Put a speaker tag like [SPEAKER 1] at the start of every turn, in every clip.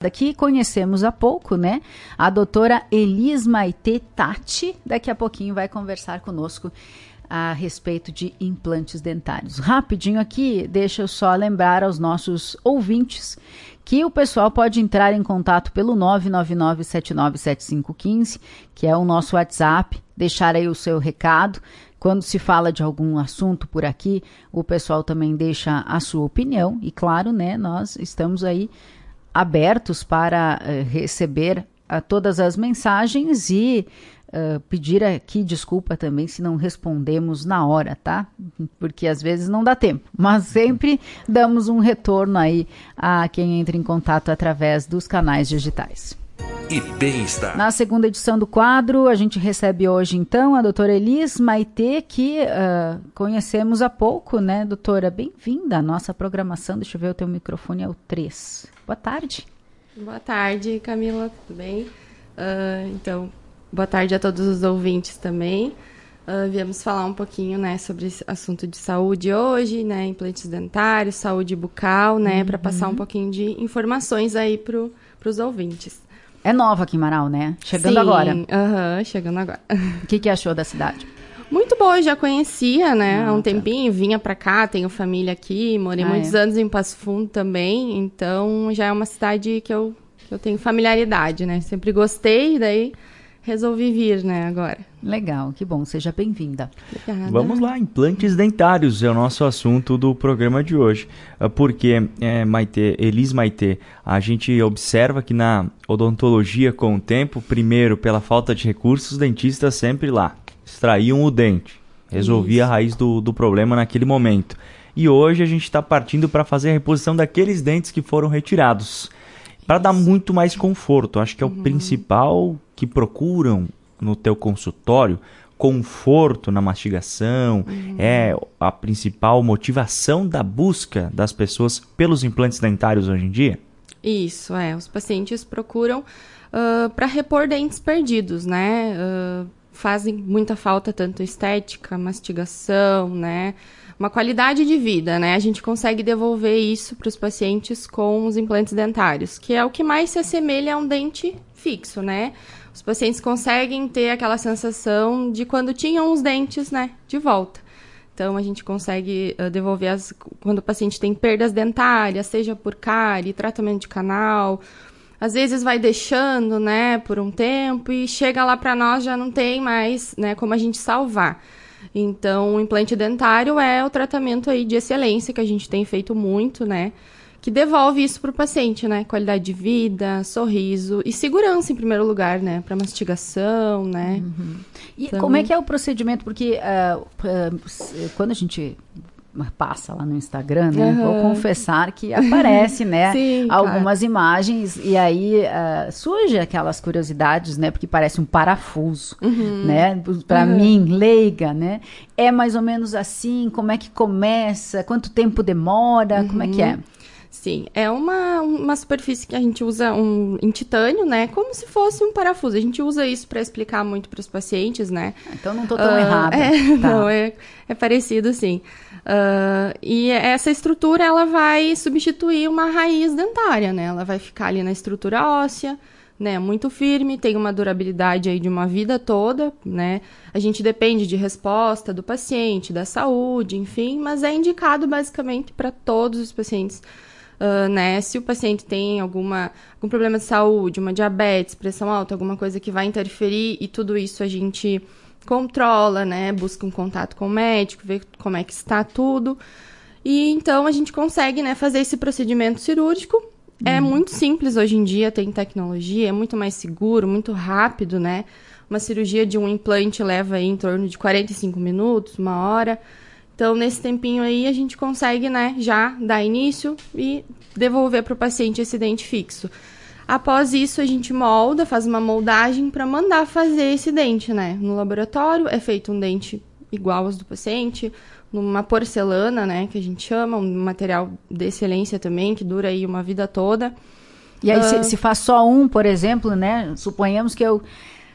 [SPEAKER 1] Daqui conhecemos há pouco, né? A doutora Elis Maitê Tati, daqui a pouquinho vai conversar conosco a respeito de implantes dentários. Rapidinho aqui, deixa eu só lembrar aos nossos ouvintes que o pessoal pode entrar em contato pelo 999797515, que é o nosso WhatsApp, deixar aí o seu recado. Quando se fala de algum assunto por aqui, o pessoal também deixa a sua opinião e, claro, né, nós estamos aí abertos para receber todas as mensagens e pedir aqui desculpa também se não respondemos na hora, tá? Porque às vezes não dá tempo, mas sempre damos um retorno aí a quem entra em contato através dos canais digitais.
[SPEAKER 2] E bem-estar.
[SPEAKER 1] Na segunda edição do quadro, a gente recebe hoje, então, a doutora Elis Maitê, que conhecemos há pouco, né, doutora? Bem-vinda à nossa programação. Deixa eu ver, o teu microfone é o 3. Boa tarde.
[SPEAKER 3] Boa tarde, Camila, tudo bem? Então, boa tarde a todos os ouvintes também. Viemos falar um pouquinho, né, sobre esse assunto de saúde hoje, né, implantes dentários, saúde bucal, né, para passar um pouquinho de informações aí para os ouvintes.
[SPEAKER 1] É nova aqui em Marau, né? Chegando
[SPEAKER 3] Sim,
[SPEAKER 1] agora.
[SPEAKER 3] Chegando agora.
[SPEAKER 1] O que achou da cidade?
[SPEAKER 3] Muito boa, eu já conhecia, né? Há um tempinho, vinha pra cá, tenho família aqui, morei muitos anos em Passo Fundo também, então já é uma cidade que eu tenho familiaridade, né? Sempre gostei, daí resolvi vir, né, agora.
[SPEAKER 1] Legal, que bom, seja bem-vinda.
[SPEAKER 3] Obrigada.
[SPEAKER 4] Vamos lá, implantes dentários é o nosso assunto do programa de hoje. Porque, Elis Maitê, a gente observa que na odontologia, com o tempo, primeiro, pela falta de recursos, os dentistas sempre lá extraíam o dente, resolvia a raiz do problema naquele momento. E hoje a gente está partindo para fazer a reposição daqueles dentes que foram retirados, para dar muito mais conforto. Acho que é o principal que procuram no teu consultório, conforto na mastigação, é a principal motivação da busca das pessoas pelos implantes dentários hoje em dia?
[SPEAKER 3] Isso, os pacientes procuram para repor dentes perdidos, né? Fazem muita falta tanto estética, mastigação, né? Uma qualidade de vida, né? A gente consegue devolver isso para os pacientes com os implantes dentários, que é o que mais se assemelha a um dente fixo, né? Os pacientes conseguem ter aquela sensação de quando tinham os dentes, né, de volta. Então, a gente consegue devolver quando o paciente tem perdas dentárias, seja por cárie, tratamento de canal. Às vezes vai deixando, né, por um tempo e chega lá para nós, já não tem mais, né, como a gente salvar. Então, o implante dentário é o tratamento aí de excelência que a gente tem feito muito, né, que devolve isso para o paciente, né? Qualidade de vida, sorriso e segurança em primeiro lugar, né? Para mastigação, né?
[SPEAKER 1] E então, como é que é o procedimento? Porque quando a gente passa lá no Instagram, né? Vou confessar que aparece, né?
[SPEAKER 3] Sim,
[SPEAKER 1] algumas imagens e aí surge aquelas curiosidades, né? Porque parece um parafuso, né? Para mim, leiga, né? É mais ou menos assim? Como é que começa? Quanto tempo demora? Como é que é?
[SPEAKER 3] Sim, é uma superfície que a gente usa em titânio, né? Como se fosse um parafuso. A gente usa isso para explicar muito para os pacientes, né?
[SPEAKER 1] Então não estou tão errada. Tá.
[SPEAKER 3] Não, é parecido, sim. E essa estrutura, ela vai substituir uma raiz dentária, né? Ela vai ficar ali na estrutura óssea, né? Muito firme, tem uma durabilidade aí de uma vida toda, né? A gente depende de resposta do paciente, da saúde, enfim, mas é indicado basicamente para todos os pacientes. Né? Se o paciente tem algum problema de saúde, uma diabetes, pressão alta, alguma coisa que vai interferir e tudo isso a gente controla, né? Busca um contato com o médico, vê como é que está tudo. E então a gente consegue, né, fazer esse procedimento cirúrgico. É muito simples hoje em dia, tem tecnologia, é muito mais seguro, muito rápido, né? Uma cirurgia de um implante leva aí em torno de 45 minutos, 1 hora. Então, nesse tempinho aí, a gente consegue, né, já dar início e devolver para o paciente esse dente fixo. Após isso, a gente molda, faz uma moldagem para mandar fazer esse dente, né? No laboratório, é feito um dente igual aos do paciente, numa porcelana, né, que a gente chama, um material de excelência também, que dura aí uma vida toda.
[SPEAKER 1] E aí, se faz só um, por exemplo, né, suponhamos que eu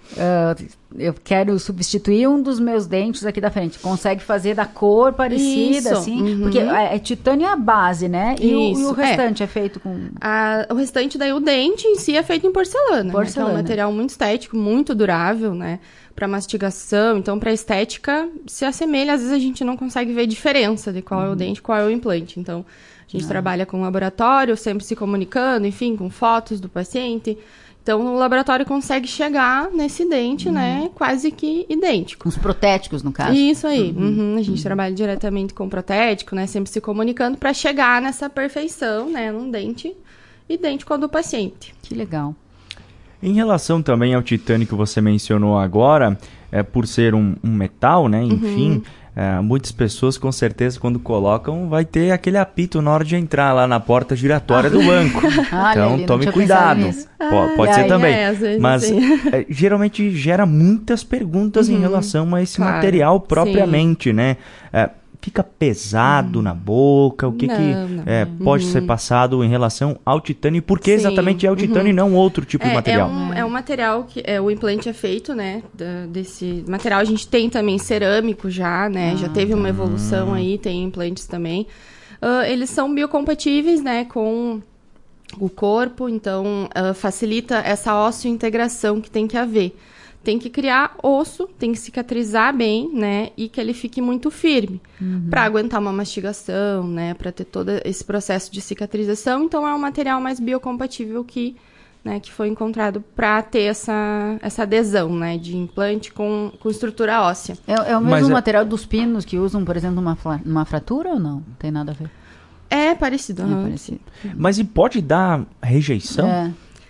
[SPEAKER 1] eu quero substituir um dos meus dentes aqui da frente. Consegue fazer da cor parecida, assim? Porque titânio é a base, né? E o restante é feito com...
[SPEAKER 3] O restante, daí, o dente em si é feito em porcelana. Né? Que é um material muito estético, muito durável, né? Para mastigação. Então, para estética, se assemelha. Às vezes, a gente não consegue ver diferença de qual é o dente, qual é o implante. Então, a gente trabalha com laboratório, sempre se comunicando, enfim, com fotos do paciente. Então, o laboratório consegue chegar nesse dente, né, quase que idêntico.
[SPEAKER 1] Os protéticos, no caso.
[SPEAKER 3] Isso aí. A gente trabalha diretamente com protético, né, sempre se comunicando para chegar nessa perfeição, né, num dente idêntico ao do paciente.
[SPEAKER 1] Que legal.
[SPEAKER 4] Em relação também ao titânio que você mencionou agora, por ser um metal, né, enfim... muitas pessoas, com certeza, quando colocam, vai ter aquele apito na hora de entrar lá na porta giratória do banco. Então, tome cuidado. Pode ser também. Mas, geralmente, gera muitas perguntas em relação a esse material propriamente, né? Fica pesado na boca? O que pode ser passado em relação ao titânio? E por que exatamente é o titânio e não outro tipo de material?
[SPEAKER 3] É um material que o implante é feito, né? Desse material. A gente tem também cerâmico já, né? Já teve uma evolução aí, tem implantes também. Eles são biocompatíveis, né? Com o corpo, então facilita essa ósseo-integração que tem que haver. Tem que criar osso, tem que cicatrizar bem, né? E que ele fique muito firme. Para aguentar uma mastigação, né? Para ter todo esse processo de cicatrização. Então, é um material mais biocompatível que foi encontrado para ter essa adesão, né? De implante com estrutura óssea.
[SPEAKER 1] É o mesmo material dos pinos que usam, por exemplo, numa fratura ou não? Não tem nada a ver?
[SPEAKER 3] É parecido.
[SPEAKER 1] Parecido.
[SPEAKER 4] Mas e pode dar rejeição?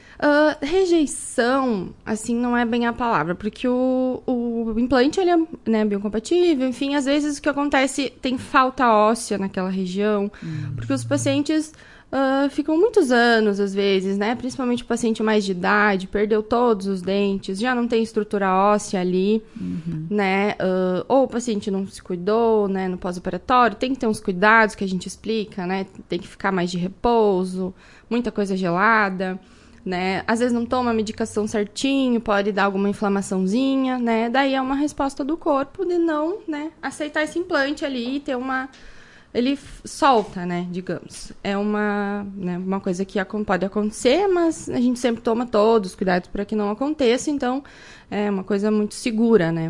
[SPEAKER 3] Rejeição, assim, não é bem a palavra, porque o implante, ele é, né, biocompatível, enfim, às vezes o que acontece, tem falta óssea naquela região, porque os pacientes ficam muitos anos, às vezes, né, principalmente o paciente mais de idade, perdeu todos os dentes, já não tem estrutura óssea ali, né, ou o paciente não se cuidou, né, no pós-operatório, tem que ter uns cuidados que a gente explica, né, tem que ficar mais de repouso, muita coisa gelada, né? Às vezes não toma a medicação certinho, pode dar alguma inflamaçãozinha, né? Daí é uma resposta do corpo de não, né, aceitar esse implante ali e ter uma... Ele solta, né, digamos. É uma coisa que pode acontecer, mas a gente sempre toma todos os cuidados para que não aconteça, então é uma coisa muito segura, né?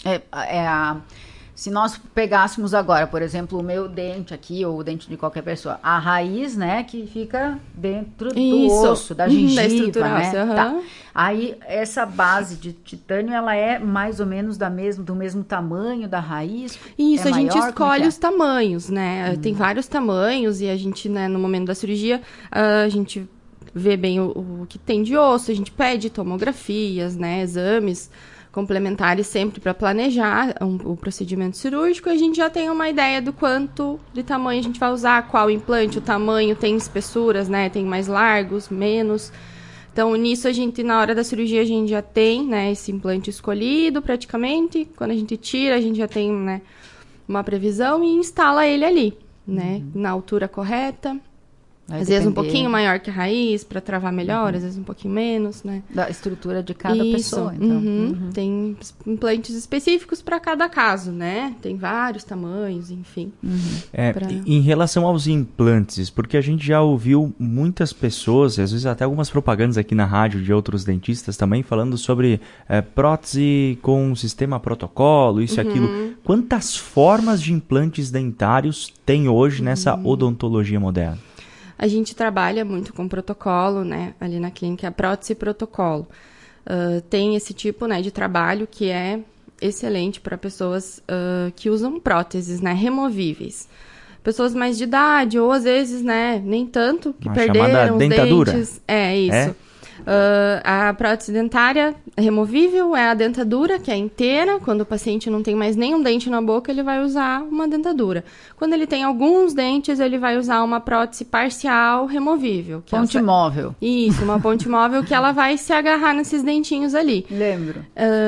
[SPEAKER 1] Se nós pegássemos agora, por exemplo, o meu dente aqui, ou o dente de qualquer pessoa, a raiz, né, que fica dentro do osso, da gengiva,
[SPEAKER 3] da estrutura
[SPEAKER 1] né?
[SPEAKER 3] óssea,
[SPEAKER 1] Tá. Aí, essa base de titânio, ela é mais ou menos do mesmo tamanho da raiz?
[SPEAKER 3] Isso, a gente
[SPEAKER 1] maior?
[SPEAKER 3] escolhe os tamanhos, né? Tem vários tamanhos e a gente, né, no momento da cirurgia, a gente vê bem o que tem de osso, a gente pede tomografias, né, exames complementares sempre para planejar o procedimento cirúrgico, a gente já tem uma ideia do quanto de tamanho a gente vai usar, qual implante, o tamanho, tem espessuras, né, tem mais largos, menos. Então, nisso, a gente, na hora da cirurgia, a gente já tem, né, esse implante escolhido praticamente. Quando a gente tira, a gente já tem, né, uma previsão e instala ele ali, né, na altura correta. Às vezes um pouquinho maior que a raiz, para travar melhor, às vezes um pouquinho menos, né?
[SPEAKER 1] Da estrutura de cada pessoa, então.
[SPEAKER 3] Tem implantes específicos para cada caso, né? Tem vários tamanhos, enfim.
[SPEAKER 4] Em relação aos implantes, porque a gente já ouviu muitas pessoas, às vezes até algumas propagandas aqui na rádio de outros dentistas também, falando sobre prótese com sistema protocolo, isso e aquilo. Quantas formas de implantes dentários tem hoje nessa odontologia moderna?
[SPEAKER 3] A gente trabalha muito com protocolo, né? Ali na clínica, a prótese protocolo. Tem esse tipo, né, de trabalho que é excelente para pessoas que usam próteses, né, removíveis. Pessoas mais de idade, ou às vezes, né, nem tanto, que perderam os
[SPEAKER 4] dentadura.
[SPEAKER 3] Dentes. É, isso. A prótese dentária removível é a dentadura, que é inteira. Quando o paciente não tem mais nenhum dente na boca, ele vai usar uma dentadura. Quando ele tem alguns dentes, ele vai usar uma prótese parcial removível.
[SPEAKER 1] Ponte móvel.
[SPEAKER 3] Isso, uma ponte móvel que ela vai se agarrar nesses dentinhos ali.
[SPEAKER 1] Lembro.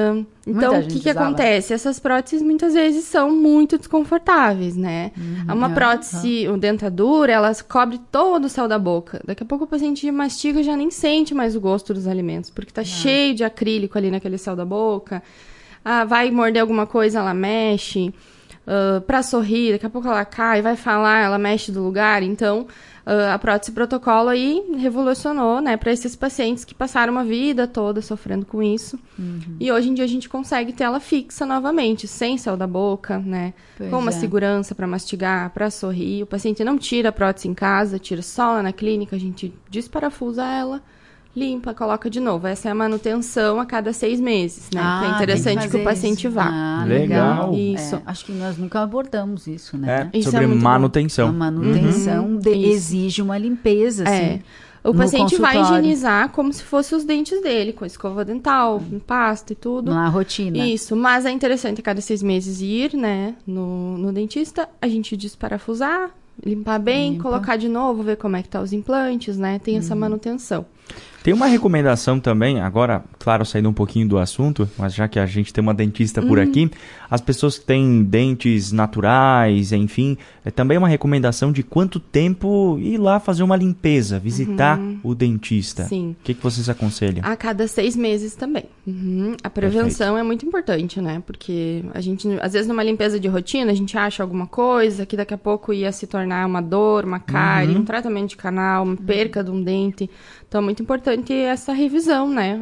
[SPEAKER 3] Então, o que acontece? Essas próteses, muitas vezes, são muito desconfortáves, né? Uma prótese, uma dentadura, ela cobre todo o céu da boca. Daqui a pouco o paciente mastiga e já nem sente mais o gosto dos alimentos, porque tá cheio de acrílico ali naquele céu da boca. Vai morder alguma coisa, ela mexe. Pra sorrir, daqui a pouco ela cai, vai falar, ela mexe do lugar. Então, a prótese protocolo aí revolucionou, né, para esses pacientes que passaram uma vida toda sofrendo com isso. E hoje em dia a gente consegue ter ela fixa novamente, sem céu da boca, né, com uma segurança para mastigar, para sorrir. O paciente não tira a prótese em casa, tira só lá na clínica, a gente desparafusa ela, limpa, coloca de novo. Essa é a manutenção a cada 6 meses, né? Que é interessante que o paciente vá.
[SPEAKER 4] Legal.
[SPEAKER 3] Isso.
[SPEAKER 1] Acho que nós nunca abordamos isso, né?
[SPEAKER 4] Isso sobre manutenção.
[SPEAKER 1] A manutenção exige uma limpeza, assim.
[SPEAKER 3] O paciente vai higienizar como se fossem os dentes dele, com escova dental, com pasta e tudo.
[SPEAKER 1] Na rotina.
[SPEAKER 3] Isso, mas é interessante a cada 6 meses ir, né, no dentista, a gente desparafusar, limpar bem, colocar de novo, ver como é que tá os implantes, né? Tem essa manutenção.
[SPEAKER 4] Tem uma recomendação também, agora, claro, saindo um pouquinho do assunto, mas já que a gente tem uma dentista por aqui, as pessoas que têm dentes naturais, enfim, também uma recomendação de quanto tempo ir lá fazer uma limpeza, visitar o dentista.
[SPEAKER 3] Sim.
[SPEAKER 4] O que vocês aconselham?
[SPEAKER 3] A cada 6 meses também. A prevenção é muito importante, né? Porque a gente, às vezes, numa limpeza de rotina, a gente acha alguma coisa que daqui a pouco ia se tornar uma dor, uma cárie, um tratamento de canal, uma perca de um dente. Então, é muito importante essa revisão, né?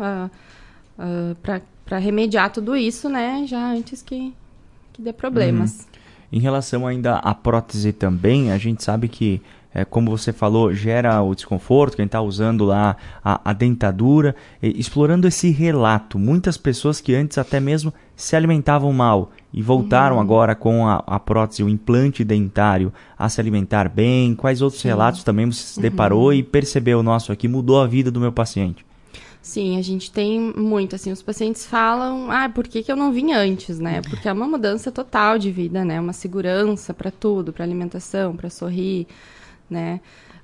[SPEAKER 3] Para remediar tudo isso, né? Já antes que dê problemas.
[SPEAKER 4] Em relação ainda à prótese também, a gente sabe que, como você falou, gera o desconforto, quem está usando lá a dentadura. Explorando esse relato, muitas pessoas que antes até mesmo se alimentavam mal e voltaram agora com a prótese, o implante dentário, a se alimentar bem. Quais outros relatos também você se deparou e percebeu, nossa, aqui mudou a vida do meu paciente?
[SPEAKER 3] Sim, a gente tem muito, assim, os pacientes falam, por que eu não vim antes, né? Porque é uma mudança total de vida, né? Uma segurança para tudo, para alimentação, para sorrir, né?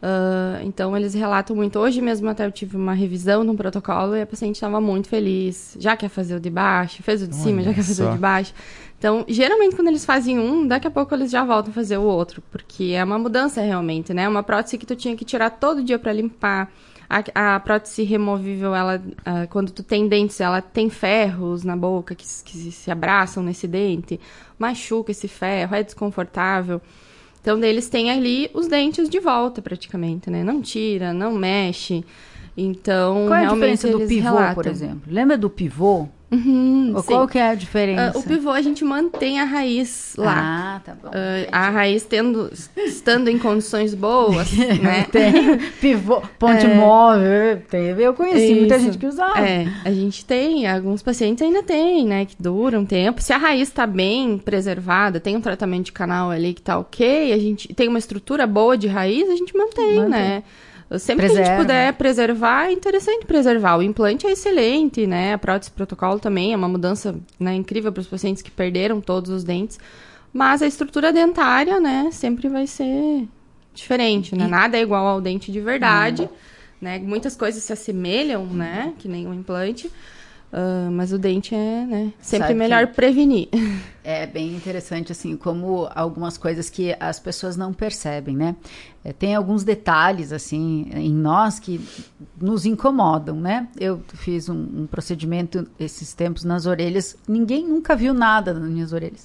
[SPEAKER 3] Então, eles relatam muito. Hoje mesmo até eu tive uma revisão de um protocolo e a paciente estava muito feliz. Já quer fazer o de baixo, fez o de cima, já quer fazer o de baixo. Então, geralmente, quando eles fazem um, daqui a pouco eles já voltam a fazer o outro. Porque é uma mudança realmente, né? Uma prótese que tu tinha que tirar todo dia para limpar. A prótese removível, ela, quando tu tem dentes, ela tem ferros na boca que se abraçam nesse dente. Machuca esse ferro, é desconfortável. Então, eles têm ali os dentes de volta, praticamente, né? Não tira, não mexe. Então,
[SPEAKER 1] qual é a
[SPEAKER 3] realmente,
[SPEAKER 1] diferença do pivô,
[SPEAKER 3] relatam.
[SPEAKER 1] por exemplo? Lembra do pivô? Qual que é a diferença?
[SPEAKER 3] O pivô, a gente mantém a raiz lá.
[SPEAKER 1] Tá bom.
[SPEAKER 3] A raiz estando em condições boas, né?
[SPEAKER 1] Tem pivô, ponte móvel, eu conheci muita gente que usava.
[SPEAKER 3] A gente tem, alguns pacientes ainda tem, né? Que duram um tempo. Se a raiz está bem preservada, tem um tratamento de canal ali que tá ok, a gente tem uma estrutura boa de raiz, a gente mantém. Né? Sempre que a gente puder preservar, é interessante preservar. O implante é excelente, né? A prótese protocolo também é uma mudança, né, incrível para os pacientes que perderam todos os dentes. Mas a estrutura dentária, né, sempre vai ser diferente, né? Nada é igual ao dente de verdade, né? Muitas coisas se assemelham, né? Que nem o implante. Mas o dente é, né, sempre melhor prevenir.
[SPEAKER 1] É bem interessante, assim, como algumas coisas que as pessoas não percebem, né? Tem alguns detalhes, assim, em nós que nos incomodam, né? Eu fiz um procedimento esses tempos nas orelhas, ninguém nunca viu nada nas minhas orelhas.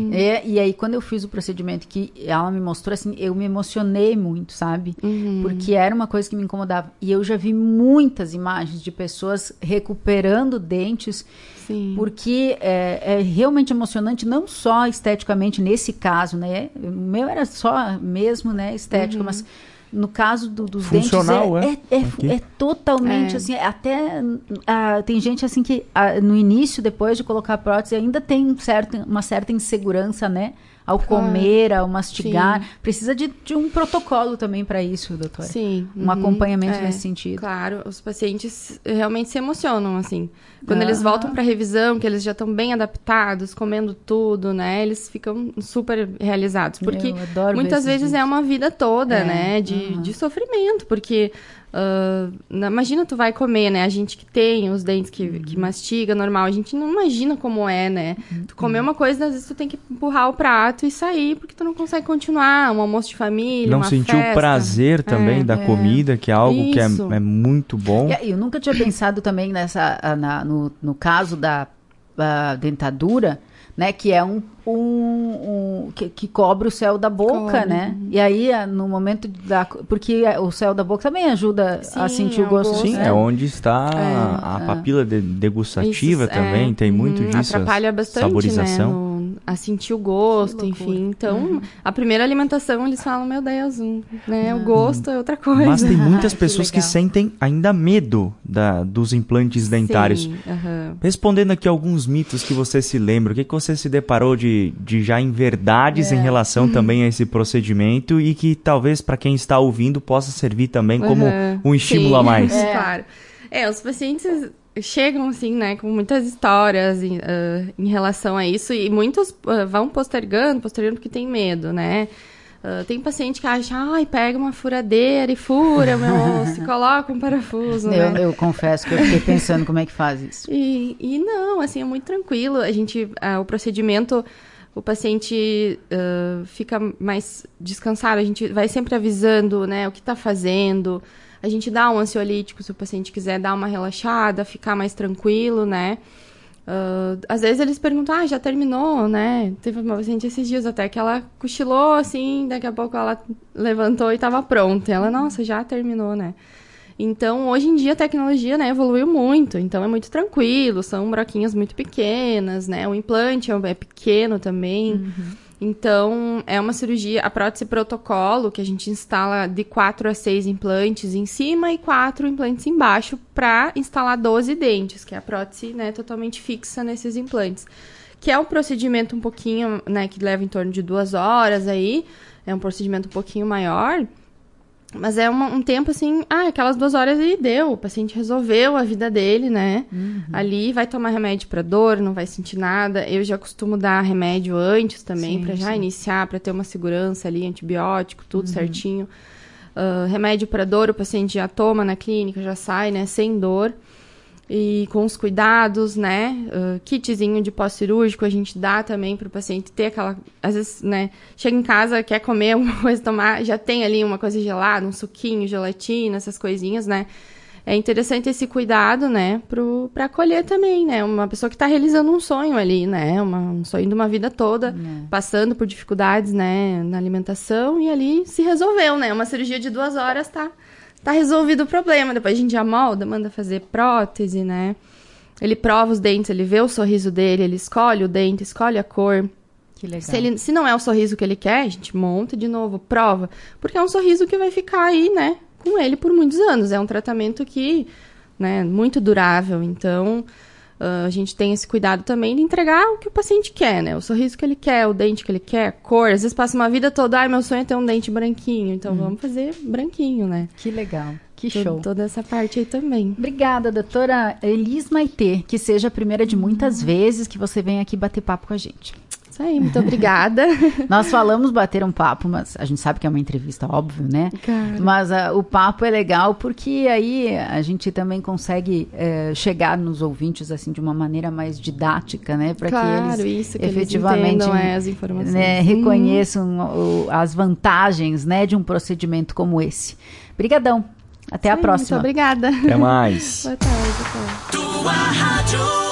[SPEAKER 1] E aí, quando eu fiz o procedimento que ela me mostrou, assim, eu me emocionei muito, sabe? Porque era uma coisa que me incomodava. E eu já vi muitas imagens de pessoas recuperando dentes. Sim. Porque é realmente emocionante, não só esteticamente nesse caso, né? O meu era só mesmo, né, estético, mas no caso dos
[SPEAKER 4] funcional,
[SPEAKER 1] dentes é totalmente assim, até tem gente assim que no início, depois de colocar a prótese, ainda tem uma certa insegurança, né? Ao comer, ao mastigar. Sim. Precisa de um protocolo também para isso, doutora.
[SPEAKER 3] Sim.
[SPEAKER 1] Um acompanhamento nesse sentido.
[SPEAKER 3] Claro, os pacientes realmente se emocionam, assim. Quando eles voltam para revisão, que eles já estão bem adaptados, comendo tudo, né? Eles ficam super realizados. Porque muitas vezes é uma vida toda, né? De sofrimento. Porque Imagina tu vai comer, né? A gente que tem os dentes que mastiga, normal, a gente não imagina como é, né? Tu comer uma coisa, às vezes tu tem que empurrar o prato e sair, porque tu não consegue continuar, um almoço de família,
[SPEAKER 4] não
[SPEAKER 3] uma
[SPEAKER 4] sentir
[SPEAKER 3] festa.
[SPEAKER 4] o prazer também da comida, que é algo que é muito bom.
[SPEAKER 1] Eu nunca tinha pensado também no caso da dentadura, né, que é que cobre o céu da boca, né? E aí, no momento porque o céu da boca também ajuda a sentir o gosto.
[SPEAKER 4] Sim, é onde está a papila degustativa também, tem muito disso.
[SPEAKER 3] Atrapalha bastante,
[SPEAKER 4] saborização.
[SPEAKER 3] Né, a sentir o gosto, enfim. Então, a primeira alimentação, eles falam, meu Deus, né, o gosto é outra coisa.
[SPEAKER 4] Mas tem muitas pessoas que sentem ainda medo dos implantes dentários.
[SPEAKER 3] Sim,
[SPEAKER 4] Respondendo aqui alguns mitos que você se lembra, o que você se deparou de já em verdades em relação também a esse procedimento e que talvez para quem está ouvindo possa servir também como um estímulo a mais?
[SPEAKER 3] Claro. Os pacientes chegam, assim, né, com muitas histórias em relação a isso e muitos vão postergando porque tem medo, né? Tem paciente que acha, pega uma furadeira e fura o meu osso, coloca um parafuso, né?
[SPEAKER 1] Eu confesso que eu fiquei pensando como é que faz isso.
[SPEAKER 3] E não, assim, é muito tranquilo. O procedimento, o paciente fica mais descansado, a gente vai sempre avisando, né, o que está fazendo. A gente dá um ansiolítico se o paciente quiser dar uma relaxada, ficar mais tranquilo, né? Às vezes eles perguntam, já terminou, né? Teve uma paciente esses dias até que ela cochilou, assim, daqui a pouco ela levantou e estava pronta. E ela, nossa, já terminou, né? Então, hoje em dia a tecnologia, né, evoluiu muito. Então, é muito tranquilo, são broquinhas muito pequenas, né? O implante é pequeno também. Então, é uma cirurgia, a prótese protocolo, que a gente instala de 4 a 6 implantes em cima e 4 implantes embaixo para instalar 12 dentes, que é a prótese, né, totalmente fixa nesses implantes. Que é um procedimento um pouquinho, né, que leva em torno de 2 horas aí, é um procedimento um pouquinho maior, mas é um tempo assim, aquelas 2 horas e deu, o paciente resolveu a vida dele, né? Ali vai tomar remédio para dor, não vai sentir nada. Eu já costumo dar remédio antes também, para já iniciar, para ter uma segurança ali, antibiótico, tudo certinho. Remédio para dor, o paciente já toma na clínica, já sai, né, sem dor. E com os cuidados, né, kitzinho de pós-cirúrgico a gente dá também para o paciente ter aquela, às vezes, né, chega em casa, quer comer alguma coisa, tomar, já tem ali uma coisa gelada, um suquinho, gelatina, essas coisinhas, né. É interessante esse cuidado, né, para acolher também, né, uma pessoa que está realizando um sonho ali, né, um sonho de uma vida toda, passando por dificuldades, né, na alimentação e ali se resolveu, né, uma cirurgia de 2 horas tá resolvido o problema. Depois a gente já molda, manda fazer prótese, né? Ele prova os dentes, ele vê o sorriso dele, ele escolhe o dente, escolhe a cor.
[SPEAKER 1] Que legal.
[SPEAKER 3] Se não é o sorriso que ele quer, a gente monta de novo, prova. Porque é um sorriso que vai ficar aí, né? Com ele por muitos anos. É um tratamento que, né, muito durável. Então, a gente tem esse cuidado também de entregar o que o paciente quer, né? O sorriso que ele quer, o dente que ele quer, a cor. Às vezes passa uma vida toda, meu sonho é ter um dente branquinho. Então, vamos fazer branquinho, né?
[SPEAKER 1] Que legal. Que show.
[SPEAKER 3] Toda essa parte aí também.
[SPEAKER 1] Obrigada, doutora Elis Maitê. Que seja a primeira de muitas vezes que você vem aqui bater papo com a gente.
[SPEAKER 3] Isso aí, muito obrigada.
[SPEAKER 1] Nós falamos bater um papo, mas a gente sabe que é uma entrevista, óbvio, né?
[SPEAKER 3] Claro.
[SPEAKER 1] Mas o papo é legal porque aí a gente também consegue chegar nos ouvintes assim de uma maneira mais didática, né? Para que eles efetivamente
[SPEAKER 3] as informações.
[SPEAKER 1] Né, reconheçam as vantagens, né, de um procedimento como esse. Obrigadão. Até a próxima.
[SPEAKER 3] Muito obrigada.
[SPEAKER 4] Até mais.
[SPEAKER 3] Boa tarde.